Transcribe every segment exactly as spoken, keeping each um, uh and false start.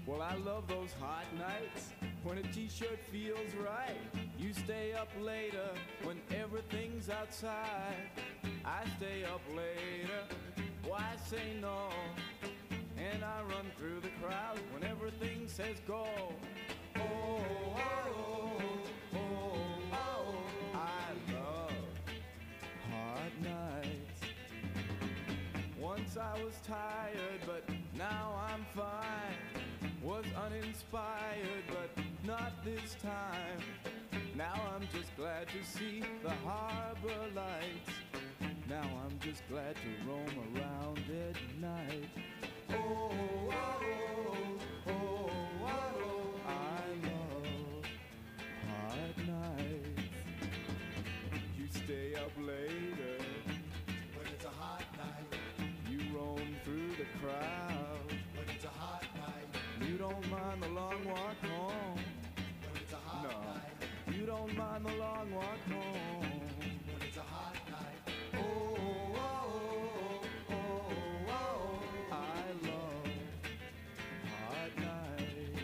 Well, I love those hot nights when a t-shirt feels right. You stay up later when everything's outside. I stay up later, why say no? And I run through the crowd when everything says go. Oh, oh, oh, oh, oh, I love hot nights. Once I was tired, but now I'm fine. Was uninspired, but not this time. Now I'm just glad to see the harbor lights. Now I'm just glad to roam around at night. Oh, oh, oh, oh, oh, oh, I love hot nights. You stay up later when it's a hot night. You roam through the crowd when it's a hot night. You don't mind the long walk home when it's a hot no. night. You don't mind the long walk home when it's a hot night. Oh, oh, oh, oh, oh, oh, I love hot nights.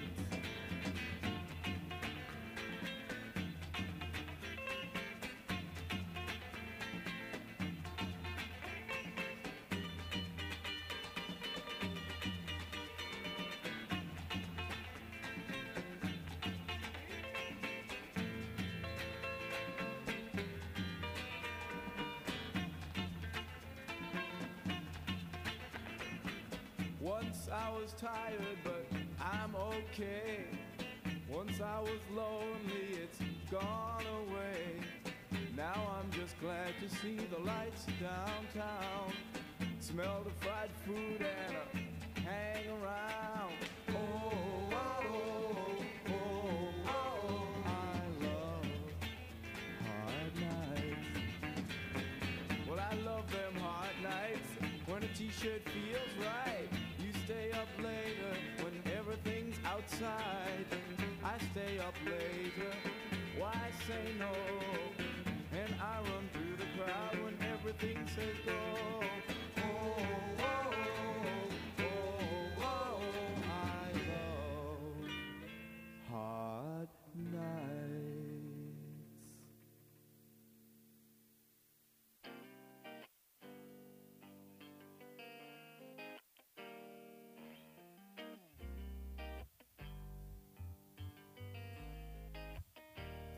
Once I was tired, but I'm okay. Once I was lonely, it's gone away. Now I'm just glad to see the lights downtown. Smell the fried food and uh, hang around. Oh, oh, oh, oh, oh, oh, I love hot nights. Well, I love them hot nights when a t-shirt feels right. You stay up later when everything's outside. I stay up later, why say no? And I run through the crowd when everything says go. Oh, oh, oh, oh, oh, I love hot nights.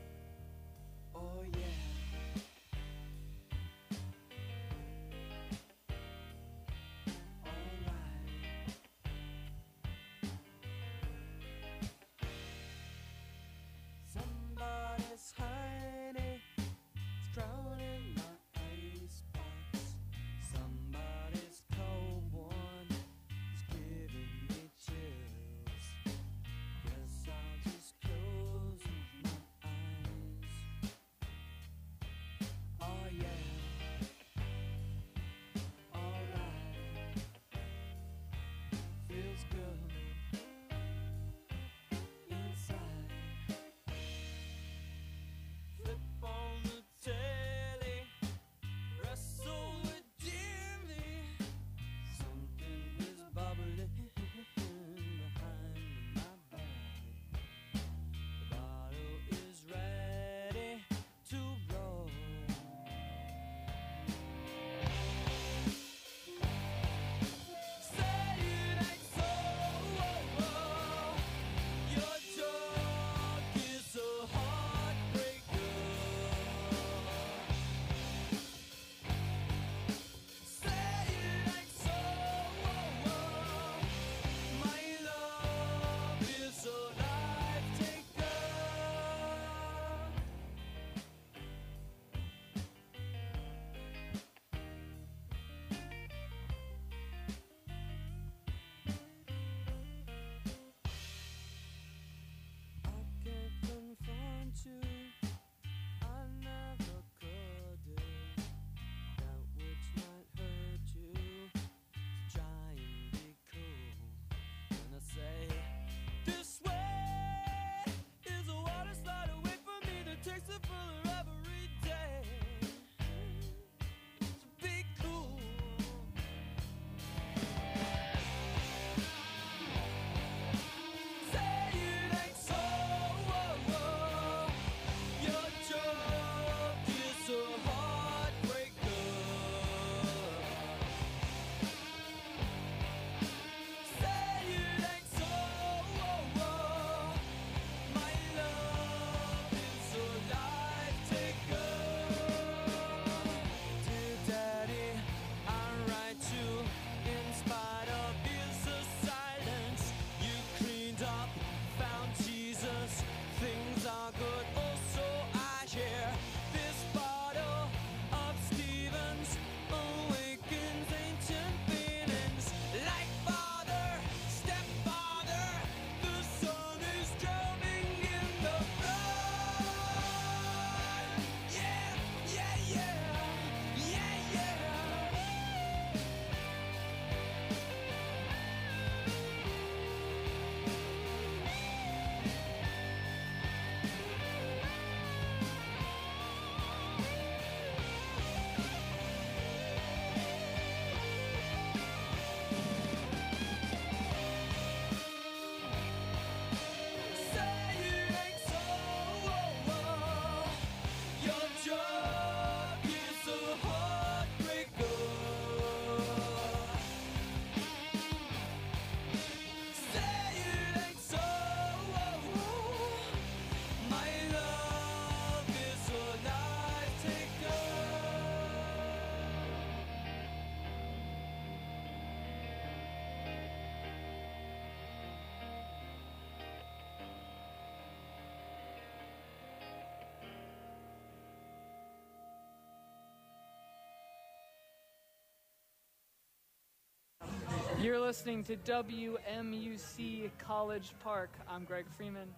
Oh yeah. You're listening to W M U C College Park. I'm Greg Freeman.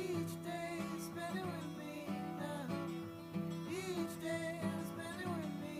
Each day spending with me now. Each day spending with me.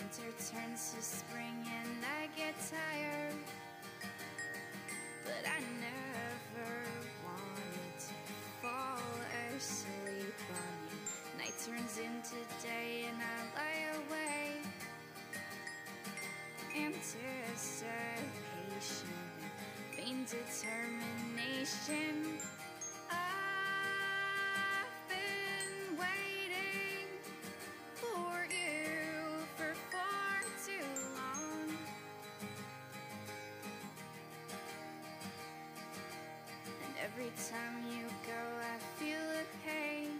Winter turns to spring and I get tired, but I never wanted to fall asleep on you. Night turns into day and I lie awake, anticipation, vain determination. I've been waiting for you for far too long. And every time you go, I feel the pain.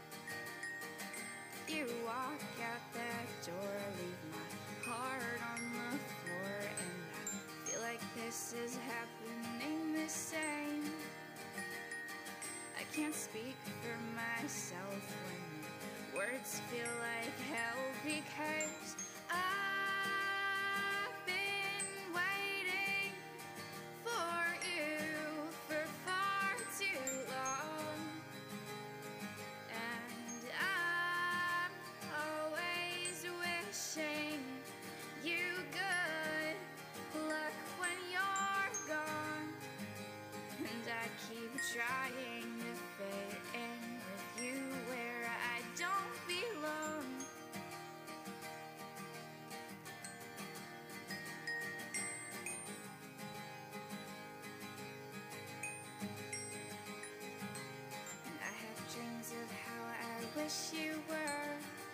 You walk out that door, leave my heart on the floor, and I feel like this is happening the same. I can't speak for myself when words feel like hell, because I've been waiting for you for far too long. And I'm always wishing you good luck when you're gone. And I keep trying to fit in with you where I don't belong. And I have dreams of how I wish you were.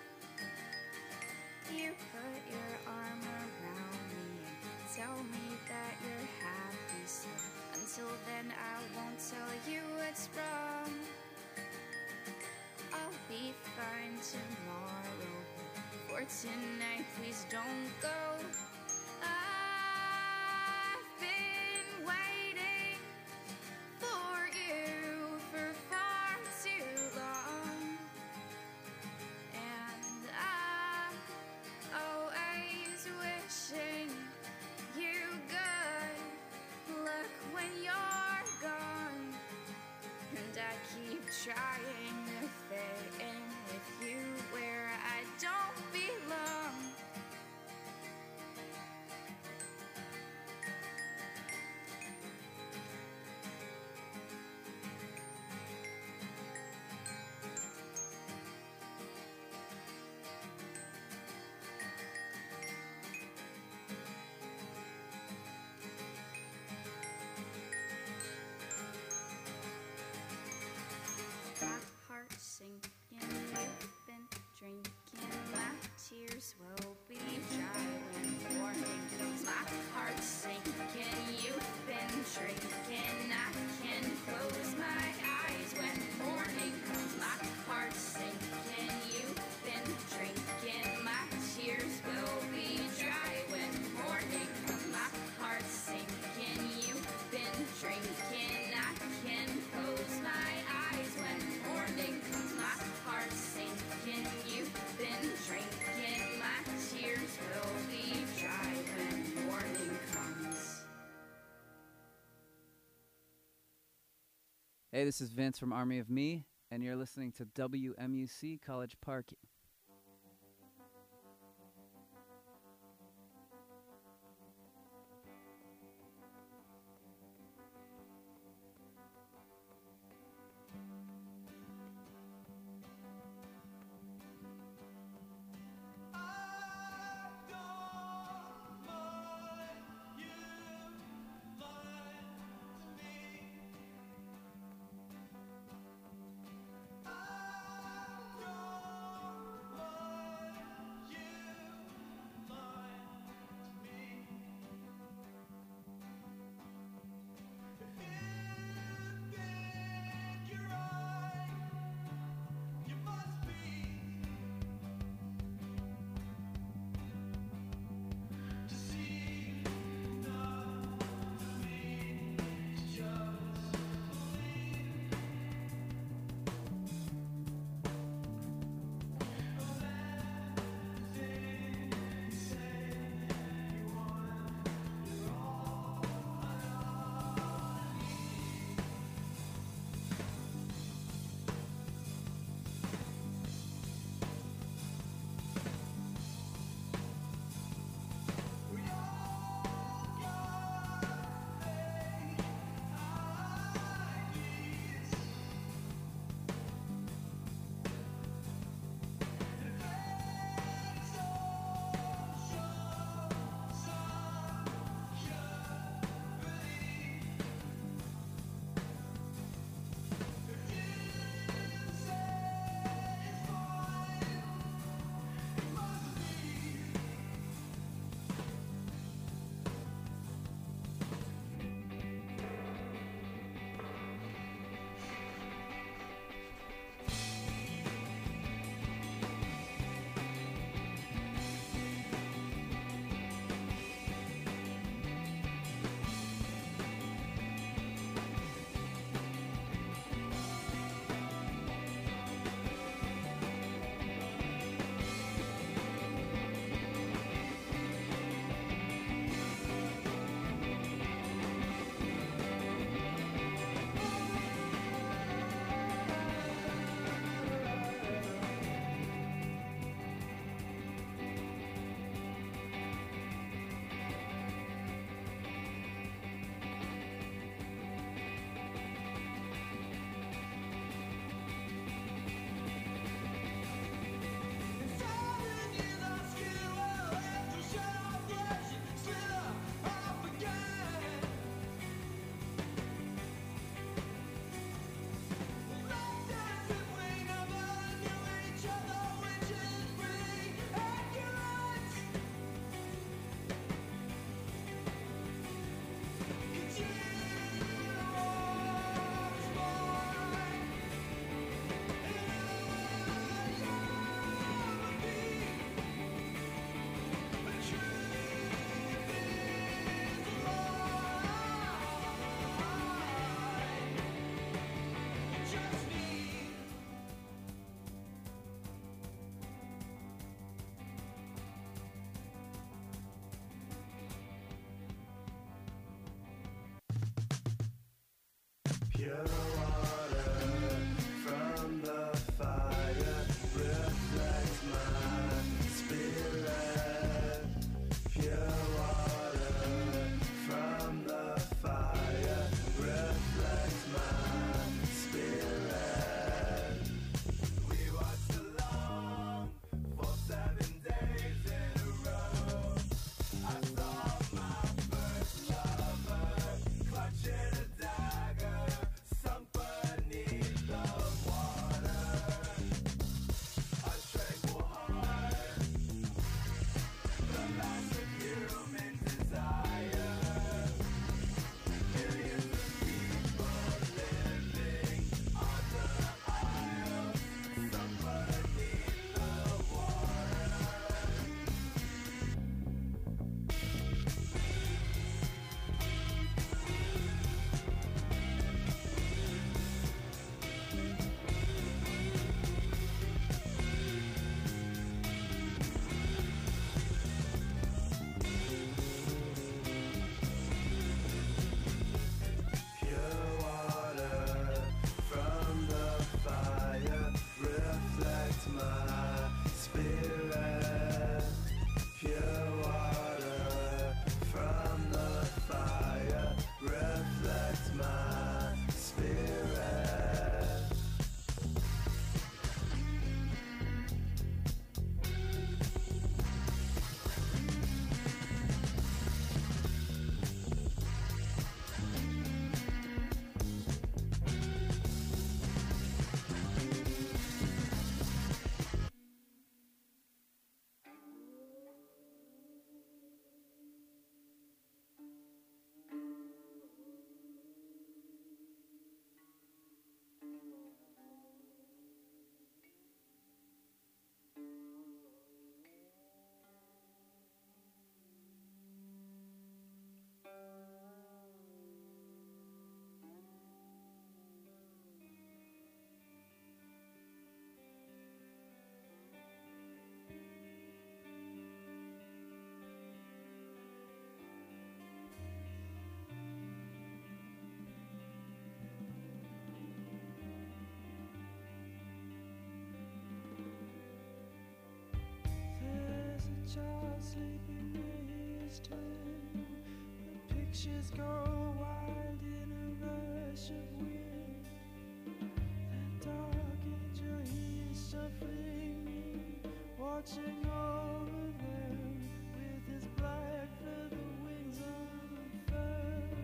You put your arm around me and tell me that you're happy, so until then I won't tell you what's wrong. I'll be fine tomorrow, but for tonight please don't go. I've been waiting for you for far too long, and I'm always wishing you good luck when you're gone. And I keep trying to fit in with you where I don't belong. My heart sinking, you've been drinking, my tears will be dry when morning comes. My heart sinking, you've been drinking, I can close my eyes when morning comes. My heart sinking, you've been drinking, my tears will be dry when morning comes. My heart sinking, you've been drinking, I can close my eyes when morning comes. My heart sinking, you've been drinking, my tears will be dry when morning comes. Hey, this is Vince from Army of Me, and you're listening to W M U C College Park. I don't child sleeping near his tomb. The pictures go wild in a rush of wind. That dark angel, he is shuffling me, watching over them with his black feather wings unfurled.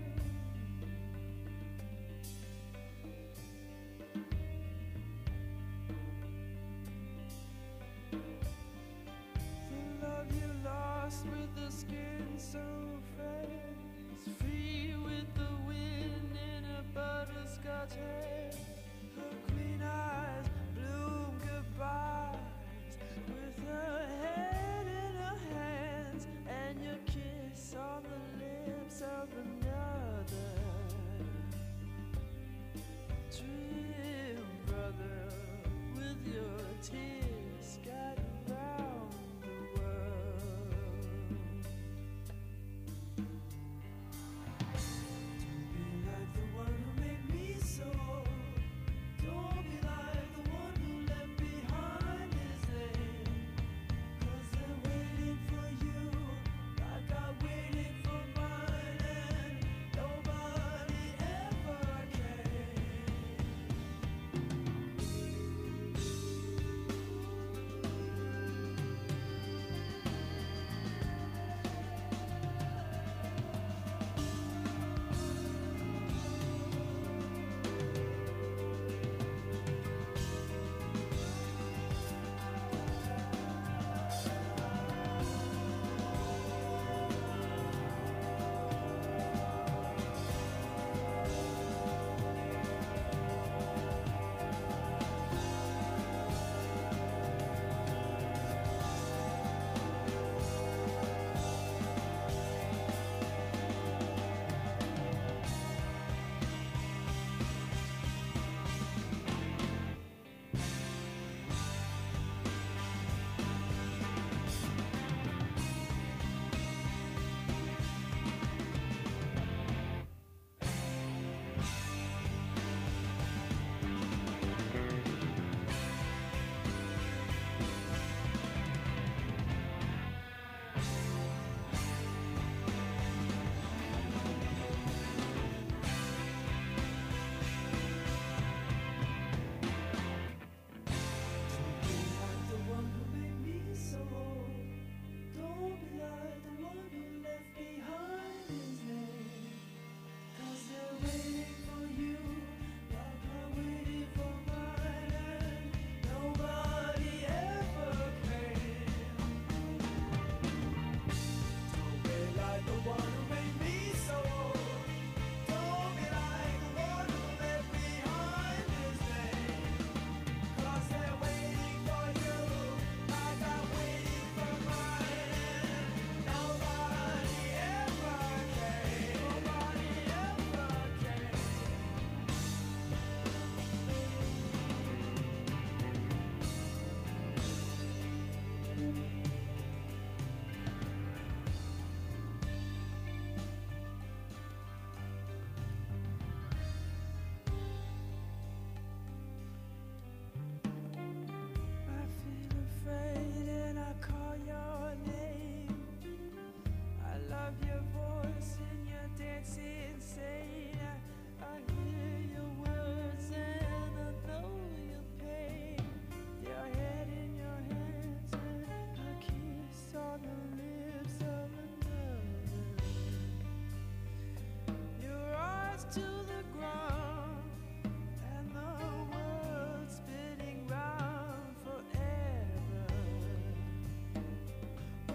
The love you lost with the skin so fresh, free with the wind in a butterscotch hair. Her green eyes bloom goodbyes with her head in her hands, and your kiss on the lips of another. Trim brother, with your tears scattered round the world. Don't be like the one who made me so. Don't be like the one who left behind his name. 'Cause they're waiting for you, like I waited for mine, and nobody ever came.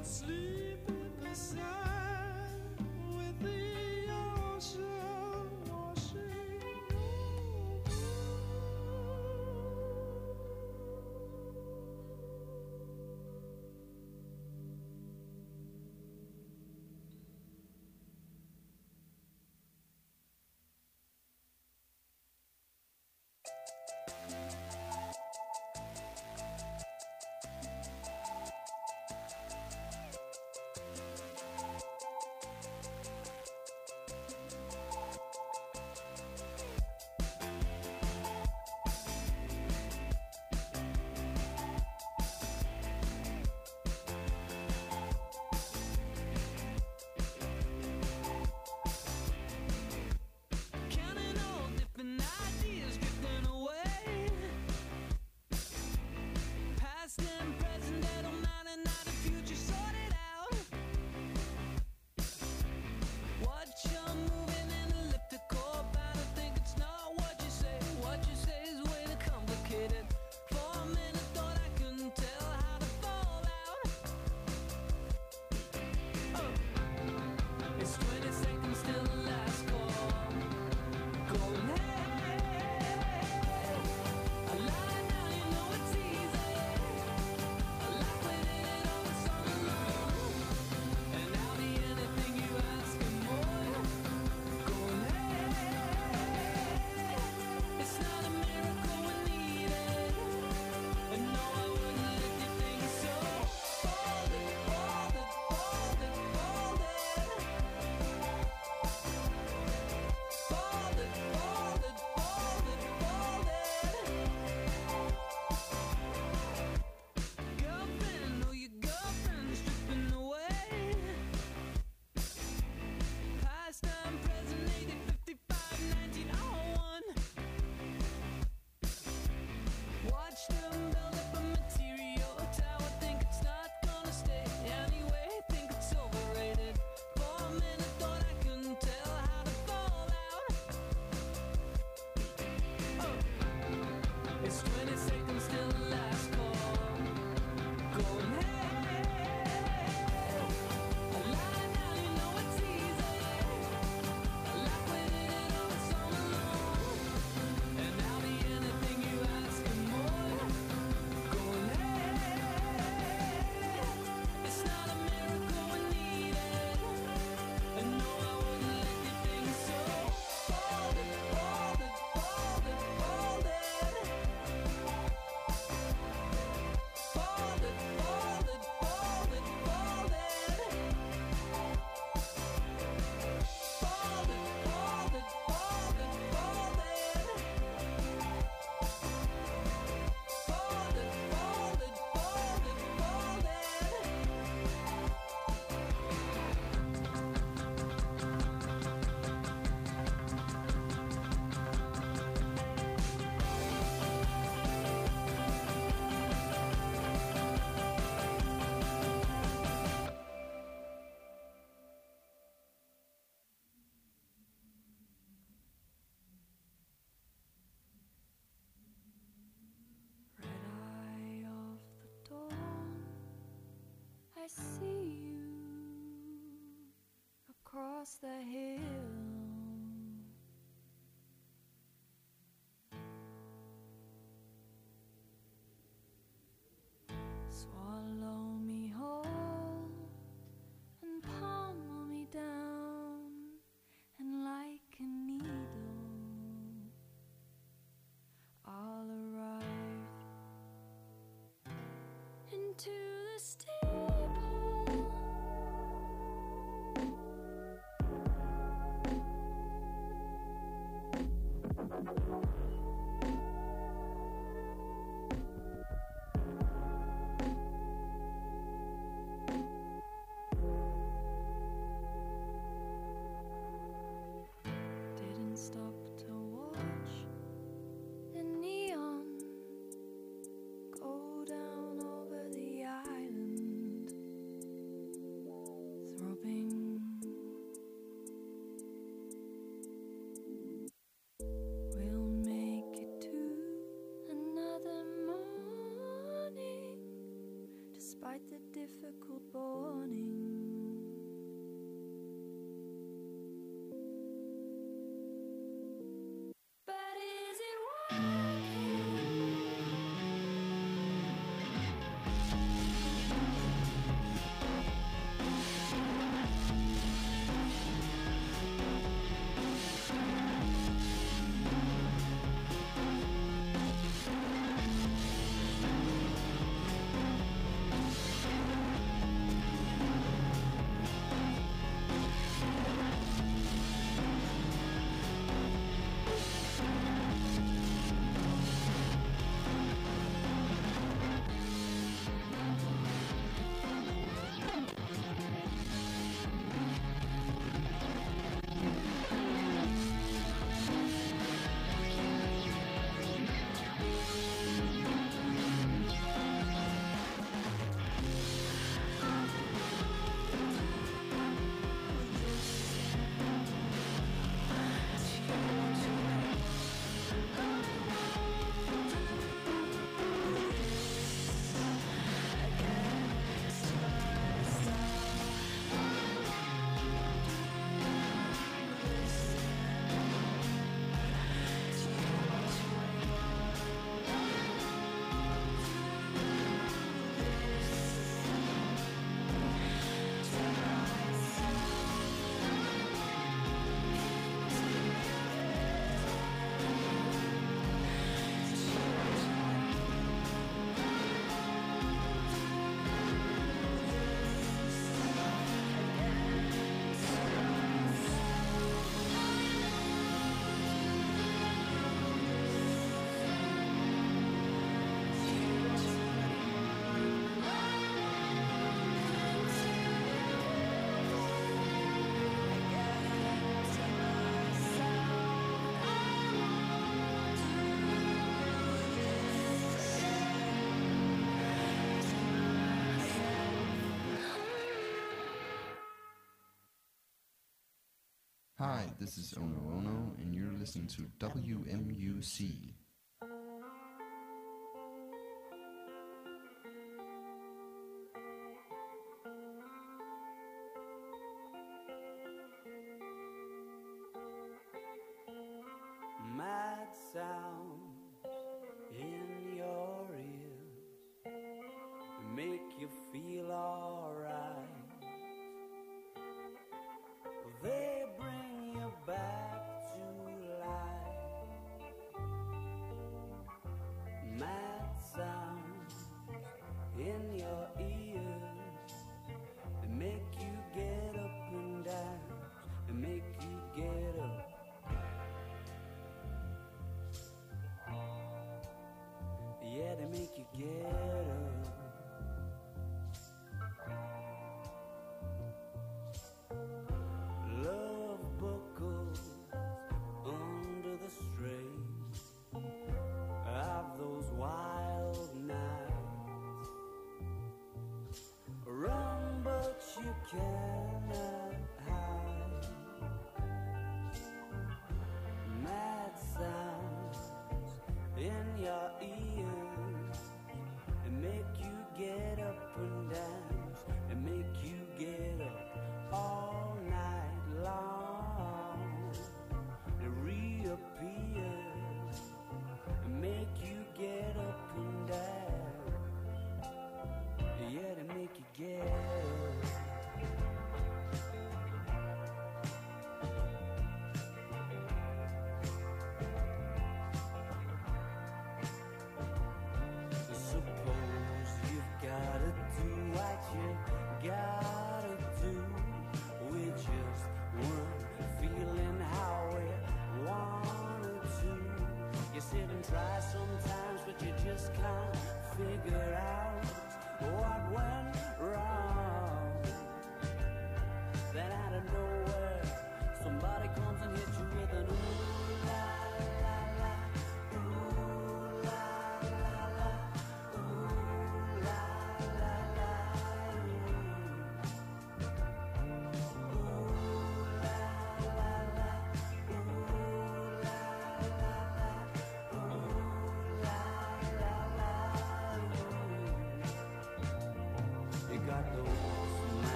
sleeping beside with the ocean washing over. Counting all different ideas drifting away. Past and present, they don't matter now, the future sorted out. Watch you moving in elliptical bound. I think it's not what you say. What you say is way too complicated. For a minute thought I couldn't tell how to fall out. Oh. It's twenty seconds till the last call. Going hey, a lie now, you know it's easy. A life within it all is on alone. And I'll be anything you ask and more. Going hey, it's not a miracle we need it. And no, I wouldn't let you think so. Fold it, fold it, fold it, fold it. Fold it, fold it, fold it, fold it. Girlfriend, oh, your girlfriend's stripping away. Past time, present, eighty, fifty-five, nineteen oh one. Watch them build up a material tower. Think it's not gonna stay anyway. Think it's overrated. For a minute, thought I couldn't tell how to fall out. Oh. It's twenty seconds till the last call. Going hey, a lie now, you know it's easy. A life within it all is on alone. And I'll be anything you ask and more. Going hey, it's not a miracle we need it. And no, I wouldn't let you think so. Fold it, fold it, fold it, fold it. Fold it, fold it, fold it, fold it. Fold it, fold it, fold it, fold it. Fold it, fold it, fold it, fold it. Red eye of the dawn, I see you across the hill. Swallow me whole and pummel me down, and like a needle I'll arrive into the stable. Hi, this is Ono Ono, and you're listening to W M U C. Mad sounds in your ears make you feel alright. They bring you back to life. Mad sounds in your ears, they make you get up and down, they make you get up.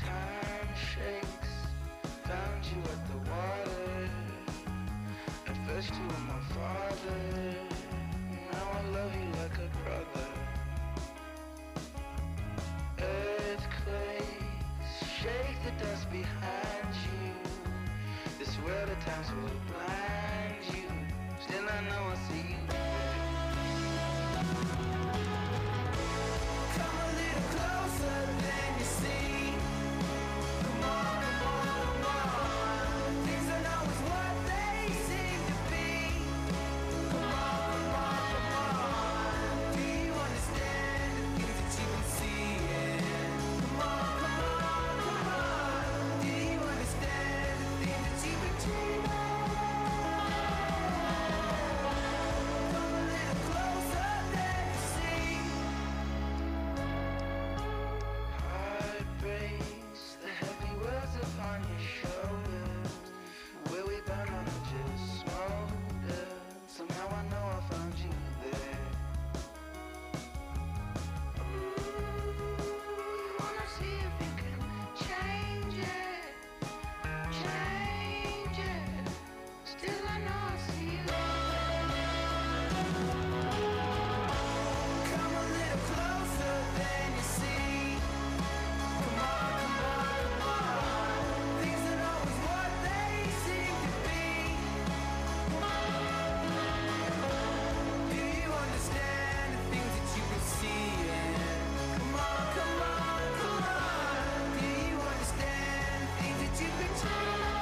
time shakes. Found you at the water. At first you were my father. Now I love you like a brother. Earthquakes shake the dust behind you. This world at times will blind you. Still I know I see you there. Come a little closer than you see. Come on, come on, come on. Things aren't always what they seem to be. Come on, come on, come on. Do you understand the things that you've been seeing? Come on, come on, come on. Do you understand the things that you've been dreaming? Come a little closer than you see. Heart breaks, the heavy words upon your shoulders. Where we burn on and just smolder. Somehow I know I found you there. Ooh, wanna see if you can change it, change it. Still I know I see you there. Come a little closer than you see. Come on, come on, come on. Things aren't always what they seem to be. Do you understand the things that you've been seeing? Come on, come on, come on. Do you understand the things that you've been dreaming?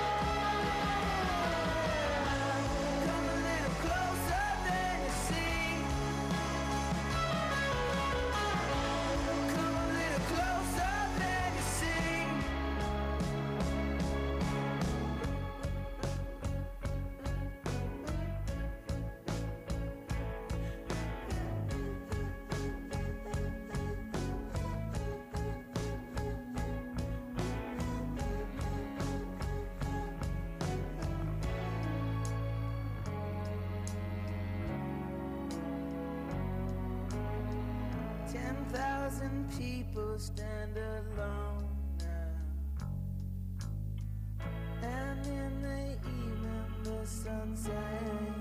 Come a little closer than you see. Come a little closer than you see. Ten thousand people stand alone now, and in the evening the sun sets.